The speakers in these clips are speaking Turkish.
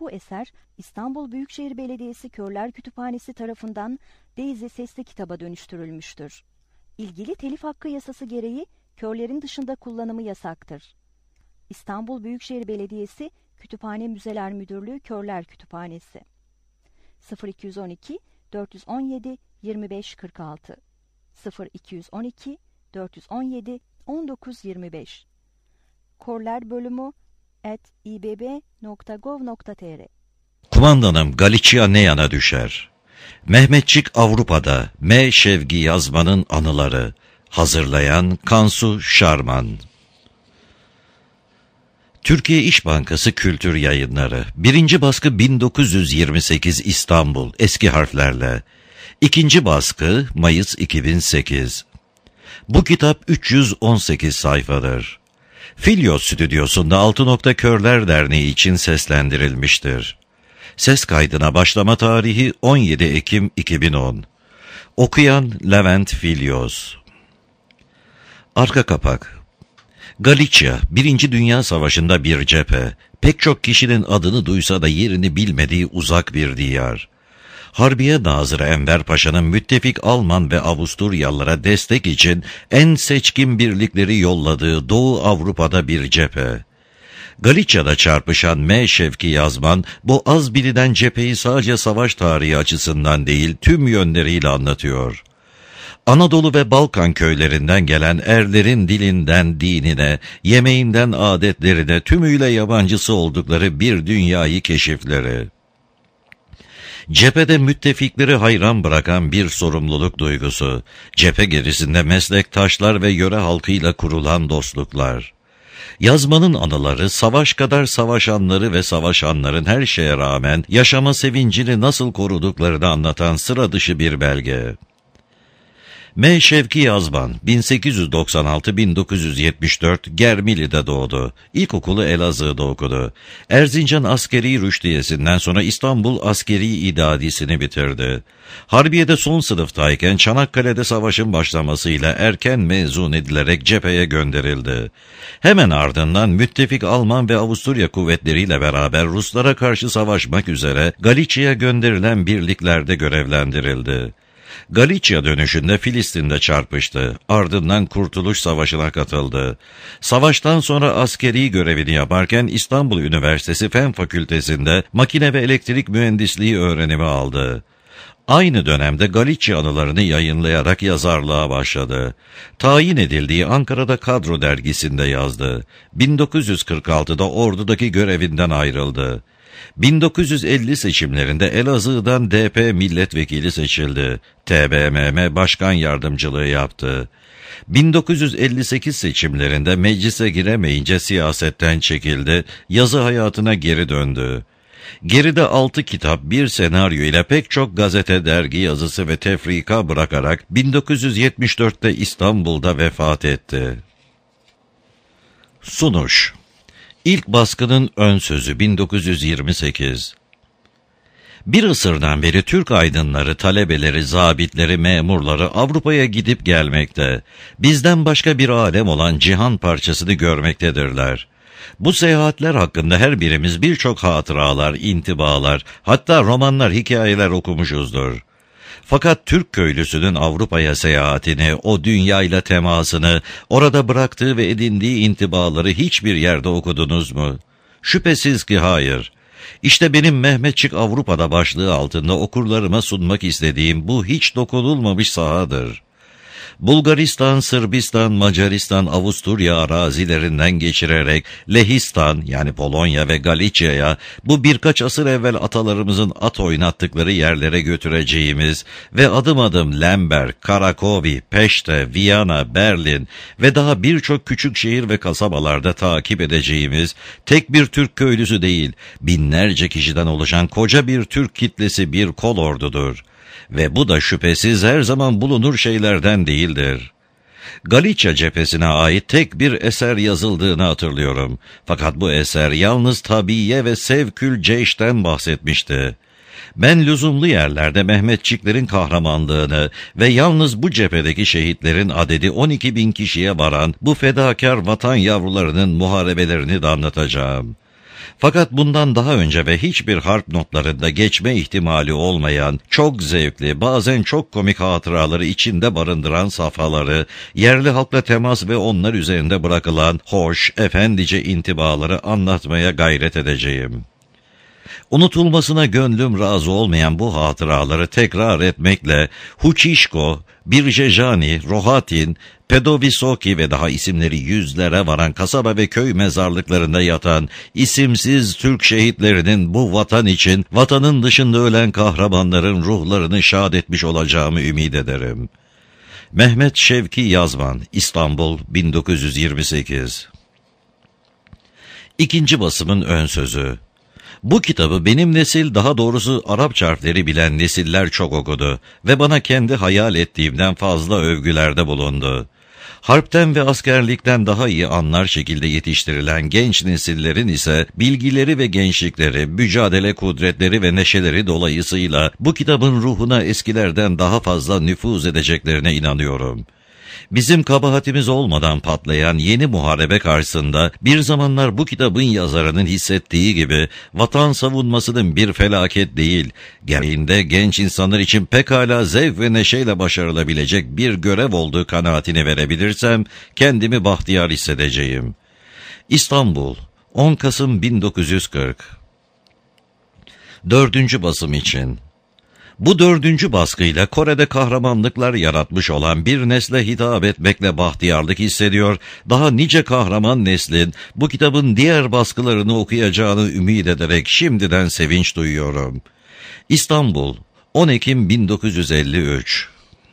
Bu eser İstanbul Büyükşehir Belediyesi Körler Kütüphanesi tarafından Daisy sesli kitaba dönüştürülmüştür. İlgili telif hakkı yasası gereği körlerin dışında kullanımı yasaktır. İstanbul Büyükşehir Belediyesi Kütüphane Müzeler Müdürlüğü Körler Kütüphanesi 0212 417 2546 0212 417 1925 korlerbölümü@ibb.gov.tr. Kumandanım Galicia ne yana düşer? Mehmetçik Avrupa'da M. Şevki Yazman'ın anıları. Hazırlayan Kansu Şarman. Türkiye İş Bankası Kültür Yayınları 1. baskı 1928 İstanbul eski harflerle. 2. baskı Mayıs 2008. Bu kitap 318 sayfadır. Filyos Stüdyosu'nda Altı Nokta Körler Derneği için seslendirilmiştir. Ses kaydına başlama tarihi 17 Ekim 2010. Okuyan Levent Filyos. Arka kapak. Galicia, 1. Dünya Savaşı'nda bir cephe. Pek çok kişinin adını duysa da yerini bilmediği uzak bir diyar. Harbiye Nazırı Enver Paşa'nın müttefik Alman ve Avusturyalılara destek için en seçkin birlikleri yolladığı Doğu Avrupa'da bir cephe. Galicia'da çarpışan M. Şevki Yazman, bu az bilinen cepheyi sadece savaş tarihi açısından değil, tüm yönleriyle anlatıyor. Anadolu ve Balkan köylerinden gelen erlerin dilinden dinine, yemeğinden adetlerine tümüyle yabancısı oldukları bir dünyayı keşifleri. Cephede müttefikleri hayran bırakan bir sorumluluk duygusu, cephe gerisinde meslektaşlar ve yöre halkıyla kurulan dostluklar. Yazmanın anıları, savaş kadar savaşanları ve savaşanların her şeye rağmen yaşama sevincini nasıl koruduklarını anlatan sıra dışı bir belge. M. Şevki Yazman, 1896-1974 Germili'de doğdu. İlkokulu Elazığ'da okudu. Erzincan Askeri Rüştiyesi'nden sonra İstanbul Askeri İdadisi'ni bitirdi. Harbiye'de son sınıftayken Çanakkale'de savaşın başlamasıyla erken mezun edilerek cepheye gönderildi. Hemen ardından müttefik Alman ve Avusturya kuvvetleriyle beraber Ruslara karşı savaşmak üzere Galicia'ya gönderilen birliklerde görevlendirildi. Galicia dönüşünde Filistin'de çarpıştı. Ardından Kurtuluş Savaşı'na katıldı. Savaştan sonra askeri görevini yaparken İstanbul Üniversitesi Fen Fakültesi'nde makine ve elektrik mühendisliği öğrenimi aldı. Aynı dönemde Galicia anılarını yayınlayarak yazarlığa başladı. Tayin edildiği Ankara'da Kadro dergisinde yazdı. 1946'da ordudaki görevinden ayrıldı. 1950 seçimlerinde Elazığ'dan DP milletvekili seçildi. TBMM başkan yardımcılığı yaptı. 1958 seçimlerinde meclise giremeyince siyasetten çekildi, yazı hayatına geri döndü. Geride 6 kitap, bir senaryo ile pek çok gazete, dergi yazısı ve tefrika bırakarak 1974'te İstanbul'da vefat etti. Sunuş. İlk baskının ön sözü 1928. Bir asırdan beri Türk aydınları, talebeleri, zabitleri, memurları Avrupa'ya gidip gelmekte. Bizden başka bir alem olan cihan parçasını görmektedirler. Bu seyahatler hakkında her birimiz birçok hatıralar, intibalar, hatta romanlar, hikayeler okumuşuzdur. Fakat Türk köylüsünün Avrupa'ya seyahatini, o dünyayla temasını, orada bıraktığı ve edindiği intibaları hiçbir yerde okudunuz mu? Şüphesiz ki hayır. İşte benim Mehmetçik Avrupa'da başlığı altında okurlarıma sunmak istediğim bu hiç dokunulmamış sahadır. Bulgaristan, Sırbistan, Macaristan, Avusturya arazilerinden geçirerek Lehistan yani Polonya ve Galicia'ya, bu birkaç asır evvel atalarımızın at oynattıkları yerlere götüreceğimiz ve adım adım Lemberg, Karakovi, Peşte, Viyana, Berlin ve daha birçok küçük şehir ve kasabalarda takip edeceğimiz tek bir Türk köylüsü değil, binlerce kişiden oluşan koca bir Türk kitlesi bir kol ordudur. Ve bu da şüphesiz her zaman bulunur şeylerden değildir. Galicia cephesine ait tek bir eser yazıldığını hatırlıyorum. Fakat bu eser yalnız tabiye ve sevkül ceyşten bahsetmişti. Ben lüzumlu yerlerde Mehmetçiklerin kahramanlığını ve yalnız bu cephedeki şehitlerin adedi 12.000 kişiye varan bu fedakar vatan yavrularının muharebelerini de anlatacağım. Fakat bundan daha önce ve hiçbir harp notlarında geçme ihtimali olmayan, çok zevkli, bazen çok komik hatıraları içinde barındıran safhaları, yerli halkla temas ve onlar üzerinde bırakılan hoş, efendice intibaları anlatmaya gayret edeceğim. Unutulmasına gönlüm razı olmayan bu hatıraları tekrar etmekle Huçişko, Birjejani, Rohatin, Pedovisoki ve daha isimleri yüzlere varan kasaba ve köy mezarlıklarında yatan isimsiz Türk şehitlerinin bu vatan için vatanın dışında ölen kahramanların ruhlarını şad etmiş olacağımı ümit ederim. Mehmet Şevki Yazman, İstanbul, 1928. İkinci basımın ön sözü. Bu kitabı benim nesil, daha doğrusu Arapça harfleri bilen nesiller çok okudu ve bana kendi hayal ettiğimden fazla övgülerde bulundu. Harpten ve askerlikten daha iyi anlar şekilde yetiştirilen genç nesillerin ise bilgileri ve gençlikleri, mücadele kudretleri ve neşeleri dolayısıyla bu kitabın ruhuna eskilerden daha fazla nüfuz edeceklerine inanıyorum. Bizim kabahatimiz olmadan patlayan yeni muharebe karşısında bir zamanlar bu kitabın yazarının hissettiği gibi vatan savunmasının bir felaket değil, gereğinde genç insanlar için pekala zevk ve neşeyle başarılabilecek bir görev olduğu kanaatini verebilirsem kendimi bahtiyar hissedeceğim. İstanbul, 10 Kasım 1940. 4. basım için. Bu 4. baskıyla Kore'de kahramanlıklar yaratmış olan bir nesle hitap etmekle bahtiyarlık hissediyor, daha nice kahraman neslin bu kitabın diğer baskılarını okuyacağını ümit ederek şimdiden sevinç duyuyorum. İstanbul, 10 Ekim 1953.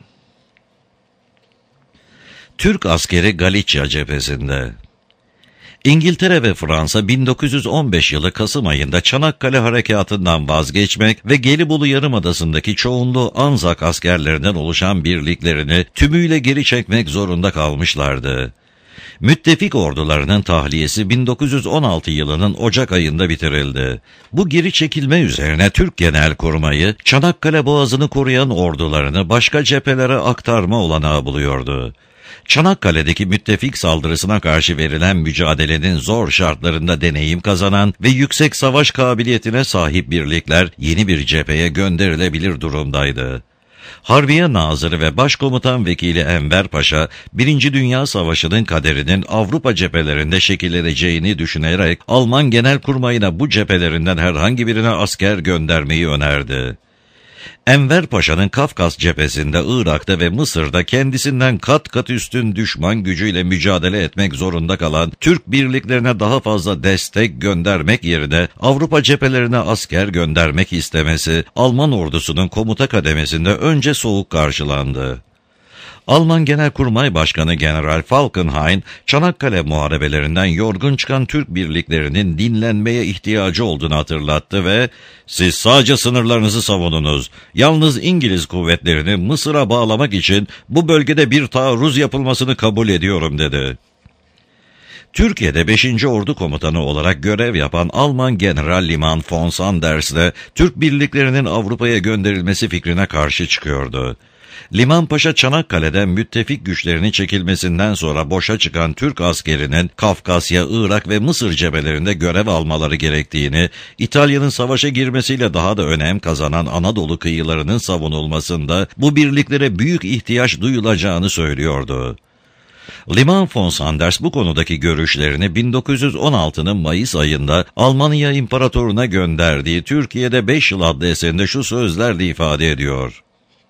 Türk askeri Galicia cephesinde. İngiltere ve Fransa 1915 yılı Kasım ayında Çanakkale Harekatı'ndan vazgeçmek ve Gelibolu Yarımadası'ndaki çoğunluğu Anzak askerlerinden oluşan birliklerini tümüyle geri çekmek zorunda kalmışlardı. Müttefik ordularının tahliyesi 1916 yılının Ocak ayında bitirildi. Bu geri çekilme üzerine Türk Genelkurmayı Çanakkale Boğazı'nı koruyan ordularını başka cephelere aktarma olanağı buluyordu. Çanakkale'deki müttefik saldırısına karşı verilen mücadelenin zor şartlarında deneyim kazanan ve yüksek savaş kabiliyetine sahip birlikler yeni bir cepheye gönderilebilir durumdaydı. Harbiye Nazırı ve Başkomutan Vekili Enver Paşa, 1. Dünya Savaşı'nın kaderinin Avrupa cephelerinde şekilleneceğini düşünerek Alman Genelkurmayı'na bu cephelerinden herhangi birine asker göndermeyi önerdi. Enver Paşa'nın Kafkas cephesinde, Irak'ta ve Mısır'da kendisinden kat kat üstün düşman gücüyle mücadele etmek zorunda kalan Türk birliklerine daha fazla destek göndermek yerine Avrupa cephelerine asker göndermek istemesi Alman ordusunun komuta kademesinde önce soğuk karşılandı. Alman Genelkurmay Başkanı General Falkenhayn, Çanakkale muharebelerinden yorgun çıkan Türk birliklerinin dinlenmeye ihtiyacı olduğunu hatırlattı ve "Siz sadece sınırlarınızı savununuz. Yalnız İngiliz kuvvetlerini Mısır'a bağlamak için bu bölgede bir taarruz yapılmasını kabul ediyorum," dedi. Türkiye'de 5. Ordu Komutanı olarak görev yapan Alman General Liman von Sanders de Türk birliklerinin Avrupa'ya gönderilmesi fikrine karşı çıkıyordu. Liman Paşa, Çanakkale'den müttefik güçlerinin çekilmesinden sonra boşa çıkan Türk askerinin Kafkasya, Irak ve Mısır cephelerinde görev almaları gerektiğini, İtalya'nın savaşa girmesiyle daha da önem kazanan Anadolu kıyılarının savunulmasında bu birliklere büyük ihtiyaç duyulacağını söylüyordu. Liman von Sanders bu konudaki görüşlerini 1916'nın Mayıs ayında Almanya İmparatoruna gönderdiği Türkiye'de 5 yıl adlı eserinde şu sözlerle ifade ediyor: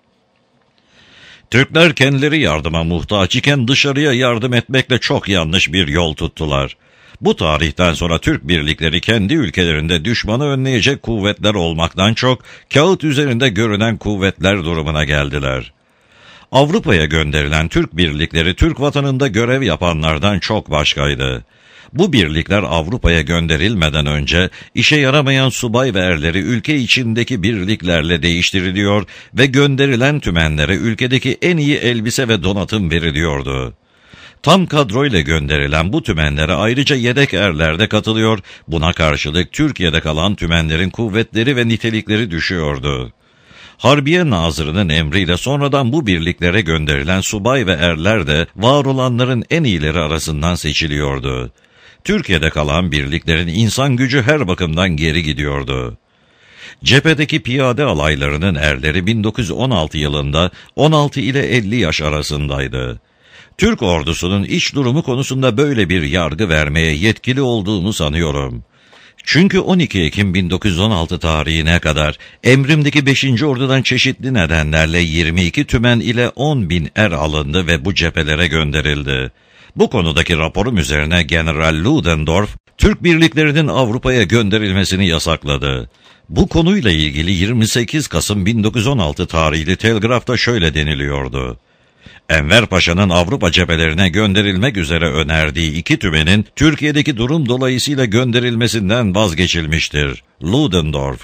"Türkler kendileri yardıma muhtaç iken dışarıya yardım etmekle çok yanlış bir yol tuttular. Bu tarihten sonra Türk birlikleri kendi ülkelerinde düşmanı önleyecek kuvvetler olmaktan çok kağıt üzerinde görünen kuvvetler durumuna geldiler. Avrupa'ya gönderilen Türk birlikleri Türk vatanında görev yapanlardan çok başkaydı. Bu birlikler Avrupa'ya gönderilmeden önce işe yaramayan subay ve erleri ülke içindeki birliklerle değiştiriliyor ve gönderilen tümenlere ülkedeki en iyi elbise ve donatım veriliyordu. Tam kadroyla gönderilen bu tümenlere ayrıca yedek erler de katılıyor, buna karşılık Türkiye'de kalan tümenlerin kuvvetleri ve nitelikleri düşüyordu. Harbiye Nazırı'nın emriyle sonradan bu birliklere gönderilen subay ve erler de var olanların en iyileri arasından seçiliyordu. Türkiye'de kalan birliklerin insan gücü her bakımdan geri gidiyordu. Cephedeki piyade alaylarının erleri 1916 yılında 16 ile 50 yaş arasındaydı. Türk ordusunun iç durumu konusunda böyle bir yargı vermeye yetkili olduğumu sanıyorum. Çünkü 12 Ekim 1916 tarihine kadar emrimdeki 5. Ordu'dan çeşitli nedenlerle 22 tümen ile 10.000 er alındı ve bu cephelere gönderildi. Bu konudaki raporum üzerine General Ludendorff, Türk birliklerinin Avrupa'ya gönderilmesini yasakladı. Bu konuyla ilgili 28 Kasım 1916 tarihli telgrafta şöyle deniliyordu. Enver Paşa'nın Avrupa cephelerine gönderilmek üzere önerdiği 2 tümenin Türkiye'deki durum dolayısıyla gönderilmesinden vazgeçilmiştir. Ludendorff.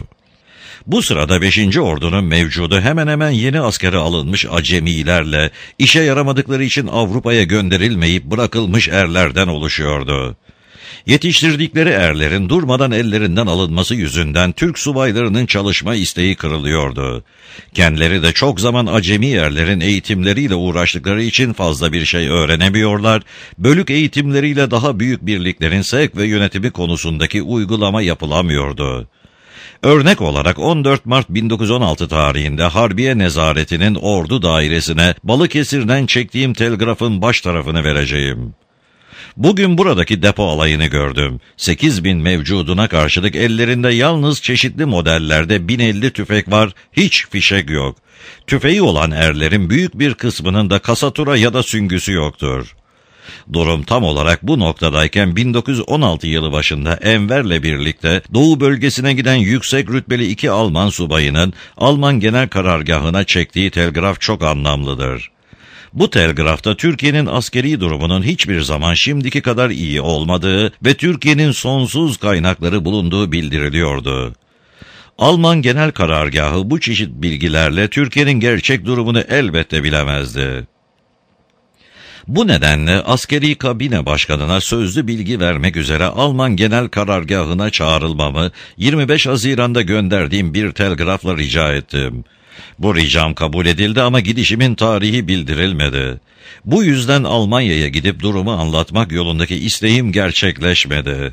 Bu sırada 5. Ordu'nun mevcudu hemen hemen yeni askere alınmış acemilerle, işe yaramadıkları için Avrupa'ya gönderilmeyip bırakılmış erlerden oluşuyordu. Yetiştirdikleri erlerin durmadan ellerinden alınması yüzünden Türk subaylarının çalışma isteği kırılıyordu. Kendileri de çok zaman acemi erlerin eğitimleriyle uğraştıkları için fazla bir şey öğrenemiyorlar, bölük eğitimleriyle daha büyük birliklerin sevk ve yönetimi konusundaki uygulama yapılamıyordu. Örnek olarak 14 Mart 1916 tarihinde Harbiye Nezareti'nin ordu dairesine Balıkesir'den çektiğim telgrafın baş tarafını vereceğim. Bugün buradaki depo alayını gördüm. 8.000 mevcuduna karşılık ellerinde yalnız çeşitli modellerde 1050 tüfek var, hiç fişek yok. Tüfeği olan erlerin büyük bir kısmının da kasatura ya da süngüsü yoktur. Durum tam olarak bu noktadayken 1916 yılı başında Enver'le birlikte Doğu bölgesine giden yüksek rütbeli 2 Alman subayının Alman Genel Karargahı'na çektiği telgraf çok anlamlıdır. Bu telgrafta Türkiye'nin askeri durumunun hiçbir zaman şimdiki kadar iyi olmadığı ve Türkiye'nin sonsuz kaynakları bulunduğu bildiriliyordu. Alman Genel Karargahı bu çeşit bilgilerle Türkiye'nin gerçek durumunu elbette bilemezdi. Bu nedenle askeri kabine başkanına sözlü bilgi vermek üzere Alman Genel Karargahı'na çağrılmamı 25 Haziran'da gönderdiğim bir telgrafla rica ettim. Bu ricam kabul edildi ama gidişimin tarihi bildirilmedi. Bu yüzden Almanya'ya gidip durumu anlatmak yolundaki isteğim gerçekleşmedi.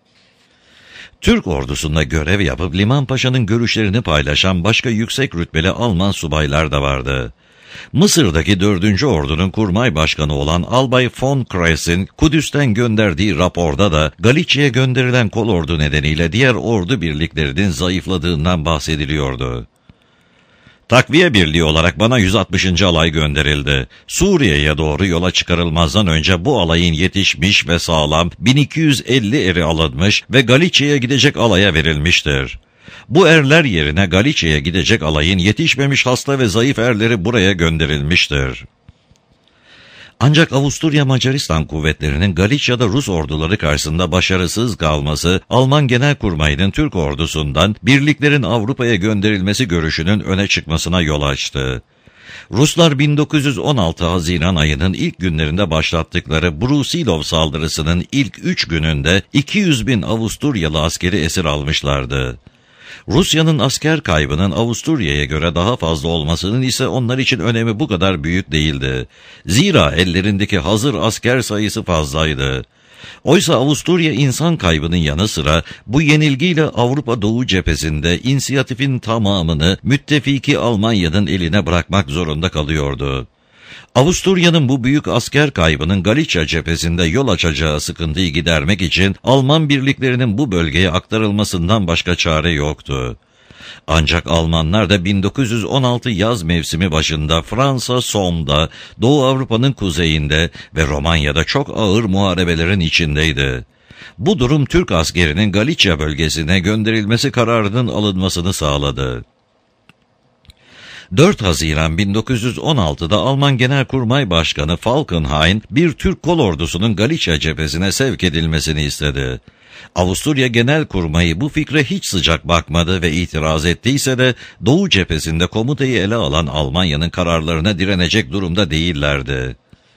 Türk ordusunda görev yapıp Liman Paşa'nın görüşlerini paylaşan başka yüksek rütbeli Alman subaylar da vardı. Mısır'daki 4. Ordu'nun kurmay başkanı olan Albay von Kress'in Kudüs'ten gönderdiği raporda da Galicia'ya gönderilen kolordu nedeniyle diğer ordu birliklerinin zayıfladığından bahsediliyordu. Takviye birliği olarak bana 160. alay gönderildi. Suriye'ye doğru yola çıkarılmazdan önce bu alayın yetişmiş ve sağlam 1250 eri alınmış ve Galicia'ya gidecek alaya verilmiştir. Bu erler yerine Galicia'ya gidecek alayın yetişmemiş hasta ve zayıf erleri buraya gönderilmiştir. Ancak Avusturya Macaristan kuvvetlerinin Galicia'da Rus orduları karşısında başarısız kalması, Alman Genelkurmay'ın Türk ordusundan birliklerin Avrupa'ya gönderilmesi görüşünün öne çıkmasına yol açtı. Ruslar 1916 Haziran ayının ilk günlerinde başlattıkları Brusilov saldırısının ilk 3 gününde 200.000 Avusturyalı askeri esir almışlardı. Rusya'nın asker kaybının Avusturya'ya göre daha fazla olmasının ise onlar için önemi bu kadar büyük değildi. Zira ellerindeki hazır asker sayısı fazlaydı. Oysa Avusturya insan kaybının yanı sıra bu yenilgiyle Avrupa Doğu cephesinde inisiyatifin tamamını müttefiki Almanya'nın eline bırakmak zorunda kalıyordu. Avusturya'nın bu büyük asker kaybının Galicia cephesinde yol açacağı sıkıntıyı gidermek için Alman birliklerinin bu bölgeye aktarılmasından başka çare yoktu. Ancak Almanlar da 1916 yaz mevsimi başında Fransa, Some'da, Doğu Avrupa'nın kuzeyinde ve Romanya'da çok ağır muharebelerin içindeydi. Bu durum Türk askerinin Galicia bölgesine gönderilmesi kararının alınmasını sağladı. 4 Haziran 1916'da Alman Genelkurmay Başkanı Falkenhayn bir Türk kolordusunun Galicia cephesine sevk edilmesini istedi. Avusturya Genelkurmayı bu fikre hiç sıcak bakmadı ve itiraz ettiyse de Doğu cephesinde komutayı ele alan Almanya'nın kararlarına direnecek durumda değillerdi.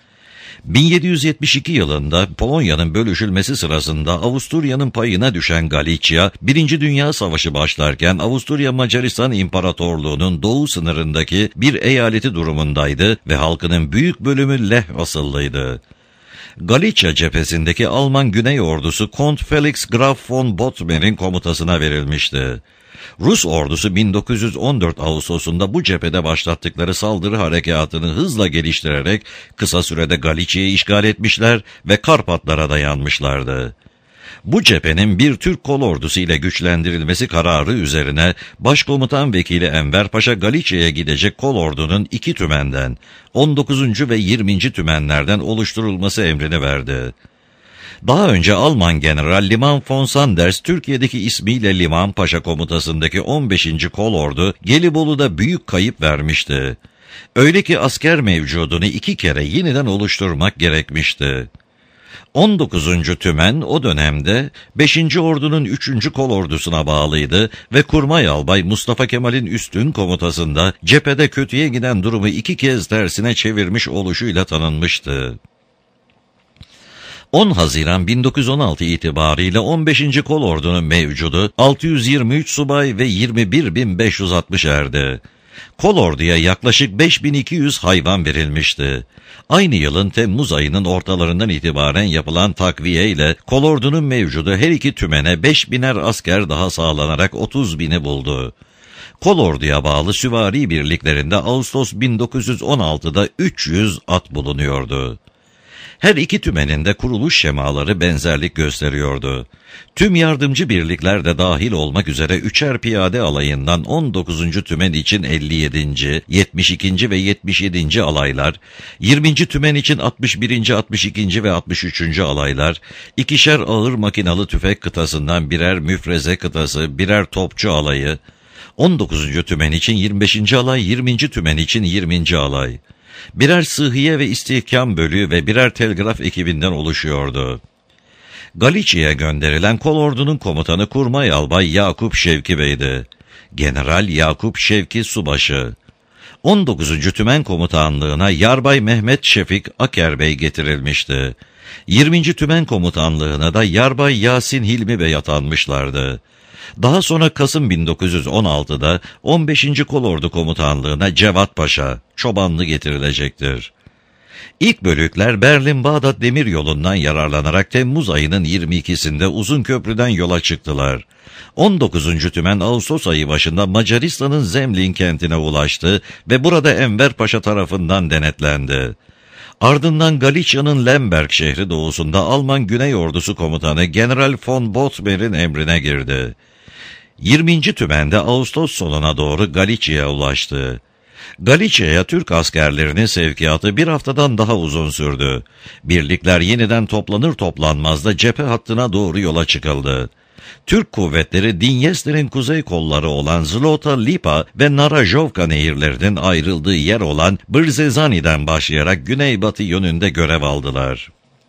1772 yılında Polonya'nın bölüşülmesi sırasında Avusturya'nın payına düşen Galicia, 1. Dünya Savaşı başlarken Avusturya Macaristan İmparatorluğu'nun doğu sınırındaki bir eyaleti durumundaydı ve halkının büyük bölümü Leh asıllıydı. Galicia cephesindeki Alman Güney Ordusu Kont Felix Graf von Bothmer'in komutasına verilmişti. Rus ordusu 1914 Ağustos'unda bu cephede başlattıkları saldırı harekatını hızla geliştirerek kısa sürede Galicia'yı işgal etmişler ve Karpatlara dayanmışlardı. Bu cephenin bir Türk kolordusu ile güçlendirilmesi kararı üzerine Başkomutan Vekili Enver Paşa Galicia'ya gidecek kolordunun 2 tümenden, 19. ve 20. tümenlerden oluşturulması emrini verdi. Daha önce Alman General Liman von Sanders, Türkiye'deki ismiyle Liman Paşa komutasındaki 15. kolordu Gelibolu'da büyük kayıp vermişti. Öyle ki asker mevcudunu 2 kere yeniden oluşturmak gerekmişti. 19. tümen o dönemde 5. Ordu'nun 3. kolordusuna bağlıydı ve Kurmay Albay Mustafa Kemal'in üstün komutasında cephede kötüye giden durumu 2 kez tersine çevirmiş oluşuyla tanınmıştı. 10 Haziran 1916 itibariyle 15. kolordunun mevcudu 623 subay ve 21.560 erdi. Kolorduya yaklaşık 5200 hayvan verilmişti. Aynı yılın Temmuz ayının ortalarından itibaren yapılan takviye ile kolordunun mevcudu her iki tümene 5000'er asker daha sağlanarak 30.000'i buldu. Kolorduya bağlı süvari birliklerinde Ağustos 1916'da 300 at bulunuyordu. Her iki tümenin de kuruluş şemaları benzerlik gösteriyordu. Tüm yardımcı birlikler de dahil olmak üzere 3'er piyade alayından 19. tümen için 57. 72. ve 77. alaylar, 20. tümen için 61. 62. ve 63. alaylar, 2'şer ağır makinalı tüfek kıtasından birer müfreze kıtası, birer topçu alayı, 19. tümen için 25. alay, 20. tümen için 20. alay, birer sıhhiye ve istihkam bölüğü ve birer telgraf ekibinden oluşuyordu. Galicia'ya gönderilen kolordunun komutanı Kurmay Albay Yakup Şevki Bey'di. General Yakup Şevki Subaşı. 19. Tümen Komutanlığına Yarbay Mehmet Şefik Aker Bey getirilmişti. 20. Tümen Komutanlığına da Yarbay Yasin Hilmi Bey atanmışlardı. Daha sonra Kasım 1916'da 15. Kolordu Komutanlığına Cevat Paşa, Çobanlı getirilecektir. İlk bölükler Berlin-Bağdat demiryolundan yararlanarak Temmuz ayının 22'sinde Uzunköprü'den yola çıktılar. 19. Tümen Ağustos ayı başında Macaristan'ın Zemlin kentine ulaştı ve burada Enver Paşa tarafından denetlendi. Ardından Galicia'nın Lemberg şehri doğusunda Alman Güney Ordusu Komutanı General von Bothmer'in emrine girdi. 20. Tümen'de Ağustos sonuna doğru Galicia'ya ulaştı. Galicia'ya Türk askerlerinin sevkiyatı bir haftadan daha uzun sürdü. Birlikler yeniden toplanır toplanmaz da cephe hattına doğru yola çıkıldı. Türk kuvvetleri Dinyester'in kuzey kolları olan Zlota Lipa ve Narajovka nehirlerinin ayrıldığı yer olan Brzezani'den başlayarak güneybatı yönünde görev aldılar.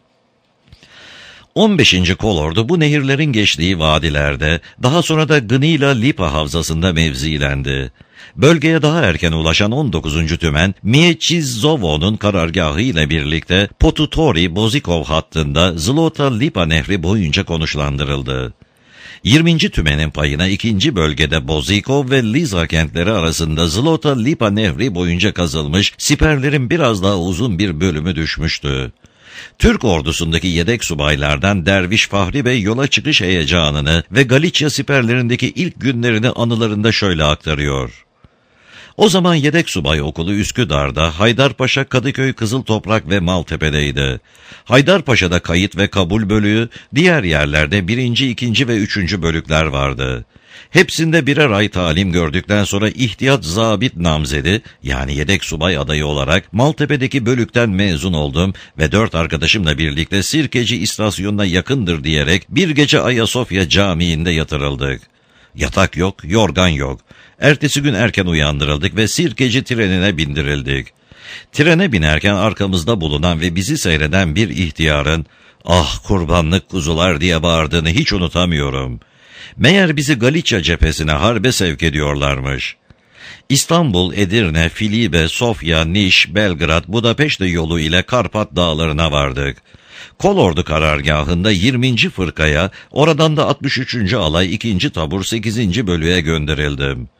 15. Kolordu bu nehirlerin geçtiği vadilerde, daha sonra da Gnila-Lipa havzasında mevzilendi. Bölgeye daha erken ulaşan 19. Tümen, Miechizovo'nun karargahı ile birlikte Potutori-Bozikov hattında Zlota-Lipa nehri boyunca konuşlandırıldı. 20. Tümen'in payına 2. bölgede Bozikov ve Liza kentleri arasında Zlota-Lipa nehri boyunca kazılmış siperlerin biraz daha uzun bir bölümü düşmüştü. Türk ordusundaki yedek subaylardan Derviş Fahri Bey yola çıkış heyecanını ve Galicia siperlerindeki ilk günlerini anılarında şöyle aktarıyor. O zaman yedek subay okulu Üsküdar'da, Haydarpaşa, Kadıköy, Kızıltoprak ve Maltepe'deydi. Haydarpaşa'da kayıt ve kabul bölüğü, diğer yerlerde 1., 2. ve 3. bölükler vardı. Hepsinde birer ay talim gördükten sonra ihtiyat zabit namzedi, yani yedek subay adayı olarak Maltepe'deki bölükten mezun oldum ve 4 arkadaşımla birlikte Sirkeci istasyonuna yakındır diyerek bir gece Ayasofya Camii'nde yatırıldık. Yatak yok, yorgan yok. Ertesi gün erken uyandırıldık ve Sirkeci trenine bindirildik. Trene binerken arkamızda bulunan ve bizi seyreden bir ihtiyarın "Ah kurbanlık kuzular" diye bağırdığını hiç unutamıyorum. Meğer bizi Galicia cephesine harbe sevk ediyorlarmış. İstanbul, Edirne, Filibe, Sofya, Niş, Belgrad, Budapeşte yolu ile Karpat dağlarına vardık. Kolordu karargahında 20. fırkaya, oradan da 63. alay 2. tabur 8. bölüğe gönderildim.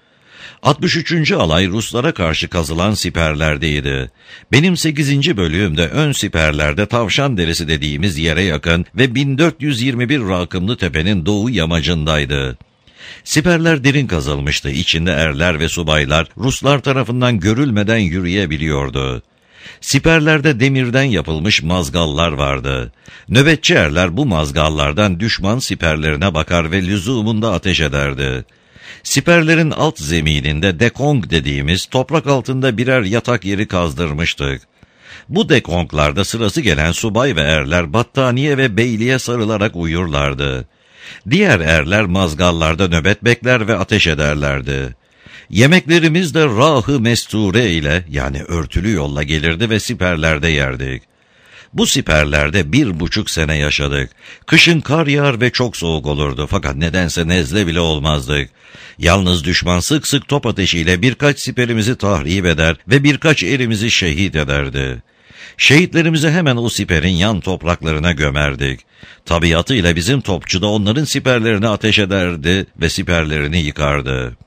63. alay Ruslara karşı kazılan siperlerdeydi. Benim 8. bölüğümde ön siperlerde Tavşan Deresi dediğimiz yere yakın ve 1421 rakımlı tepenin doğu yamacındaydı. Siperler derin kazılmıştı. İçinde erler ve subaylar Ruslar tarafından görülmeden yürüyebiliyordu. Siperlerde demirden yapılmış mazgallar vardı. Nöbetçi erler bu mazgallardan düşman siperlerine bakar ve lüzumunda ateş ederdi. Siperlerin alt zemininde dekong dediğimiz toprak altında birer yatak yeri kazdırmıştık. Bu dekonglarda sırası gelen subay ve erler battaniye ve beyliğe sarılarak uyurlardı. Diğer erler mazgallarda nöbet bekler ve ateş ederlerdi. Yemeklerimiz de rahı mesture ile yani örtülü yolla gelirdi ve siperlerde yerdik. Bu siperlerde 1,5 sene yaşadık. Kışın kar yağar ve çok soğuk olurdu fakat nedense nezle bile olmazdık. Yalnız düşman sık sık top ateşiyle birkaç siperimizi tahrip eder ve birkaç erimizi şehit ederdi. Şehitlerimizi hemen o siperin yan topraklarına gömerdik. Tabiatıyla bizim topçu da onların siperlerine ateş ederdi ve siperlerini yıkardı.